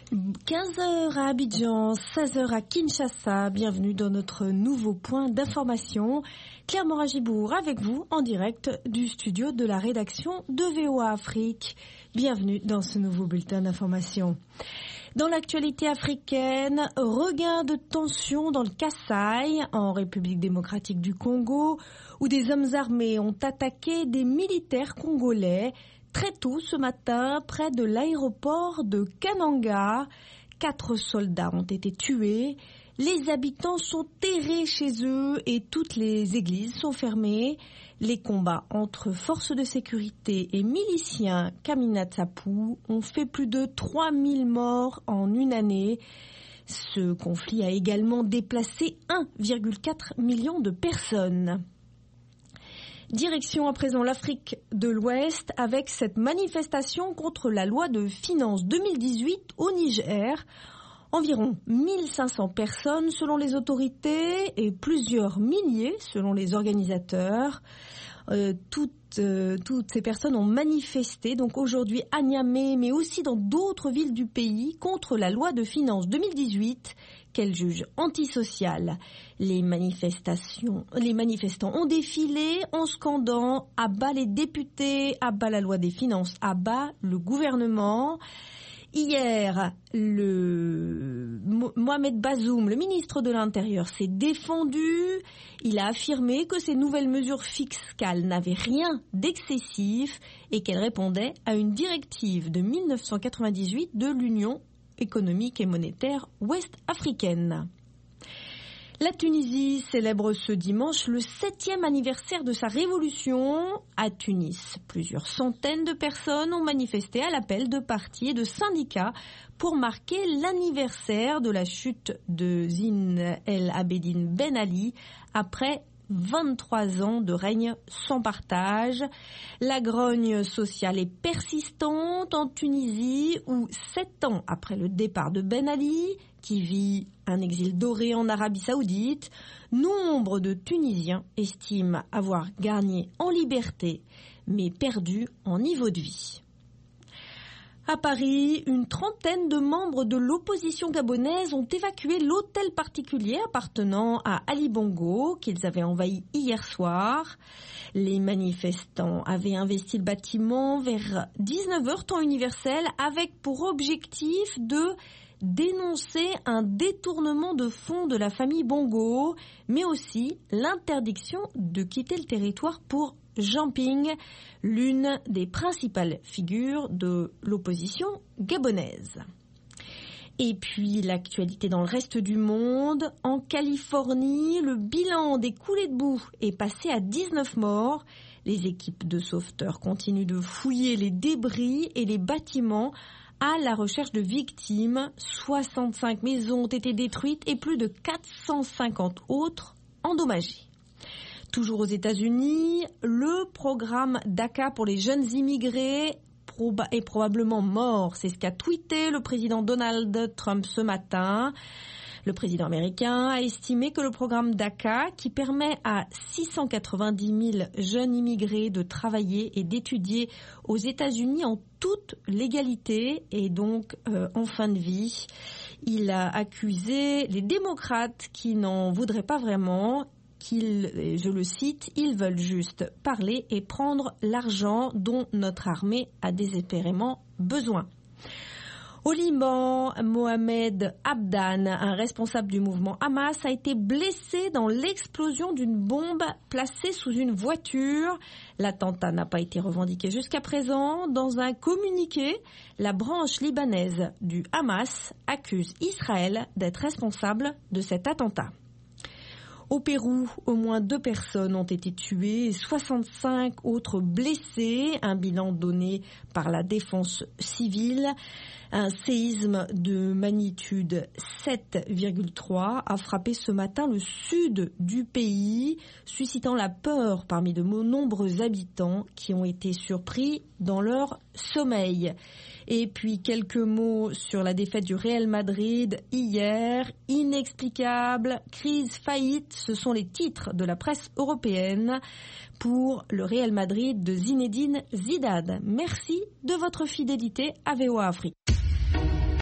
15h à Abidjan, 16h à Kinshasa. Bienvenue dans notre nouveau point d'information. Claire Moragibourg avec vous en direct du studio de la rédaction de VOA Afrique. Bienvenue dans ce nouveau bulletin d'information. Dans l'actualité africaine, regain de tension dans le Kasaï, en République démocratique du Congo, où des hommes armés ont attaqué des militaires congolais très tôt ce matin près de l'aéroport de Kananga. 4 soldats ont été tués. Les habitants sont terrés chez eux et toutes les églises sont fermées. Les combats entre forces de sécurité et miliciens Kaminatsapu ont fait plus de 3000 morts en une année. Ce conflit a également déplacé 1,4 million de personnes. Direction à présent l'Afrique de l'Ouest avec cette manifestation contre la loi de finances 2018 au Niger. Environ 1500 personnes selon les autorités et plusieurs milliers selon les organisateurs. Toutes ces personnes ont manifesté donc aujourd'hui à Niamey mais aussi dans d'autres villes du pays contre la loi de finances 2018 qu'elle juge antisociale. Les manifestants ont défilé en scandant « à bas les députés, à bas la loi des finances, à bas le gouvernement ». Hier, Mohamed Bazoum, le ministre de l'Intérieur, s'est défendu. Il a affirmé que ces nouvelles mesures fiscales n'avaient rien d'excessif et qu'elles répondaient à une directive de 1998 de l'Union économique et monétaire ouest-africaine. La Tunisie célèbre ce dimanche le 7e anniversaire de sa révolution. À Tunis, plusieurs centaines de personnes ont manifesté à l'appel de partis et de syndicats pour marquer l'anniversaire de la chute de Zine El Abidine Ben Ali après 23 ans de règne sans partage. La grogne sociale est persistante en Tunisie où 7 ans après le départ de Ben Ali, qui vit un exil doré en Arabie Saoudite, nombre de Tunisiens estiment avoir gagné en liberté mais perdu en niveau de vie. À Paris, une trentaine de membres de l'opposition gabonaise ont évacué l'hôtel particulier appartenant à Ali Bongo qu'ils avaient envahi hier soir. Les manifestants avaient investi le bâtiment vers 19h temps universel avec pour objectif de dénoncer un détournement de fonds de la famille Bongo, mais aussi l'interdiction de quitter le territoire pour Jean Ping, l'une des principales figures de l'opposition gabonaise. Et puis l'actualité dans le reste du monde. En Californie, le bilan des coulées de boue est passé à 19 morts. Les équipes de sauveteurs continuent de fouiller les débris et les bâtiments à la recherche de victimes. 65 maisons ont été détruites et plus de 450 autres endommagées. Toujours aux États-Unis, le programme DACA pour les jeunes immigrés est probablement mort. C'est ce qu'a tweeté le président Donald Trump ce matin. Le président américain a estimé que le programme DACA, qui permet à 690 000 jeunes immigrés de travailler et d'étudier aux États-Unis en toute légalité et donc en fin de vie, il a accusé les démocrates qui n'en voudraient pas vraiment. Je le cite, ils veulent juste parler et prendre l'argent dont notre armée a désespérément besoin. Au Liban, Mohamed Abdan, un responsable du mouvement Hamas, a été blessé dans l'explosion d'une bombe placée sous une voiture. L'attentat n'a pas été revendiqué jusqu'à présent. Dans un communiqué, la branche libanaise du Hamas accuse Israël d'être responsable de cet attentat. Au Pérou, au moins 2 personnes ont été tuées et 65 autres blessées, un bilan donné par la défense civile. Un séisme de magnitude 7,3 a frappé ce matin le sud du pays, suscitant la peur parmi de nombreux habitants qui ont été surpris dans leur sommeil. Et puis quelques mots sur la défaite du Real Madrid hier. Inexplicable, crise, faillite, ce sont les titres de la presse européenne pour le Real Madrid de Zinedine Zidane. Merci de votre fidélité à VOA Afrique.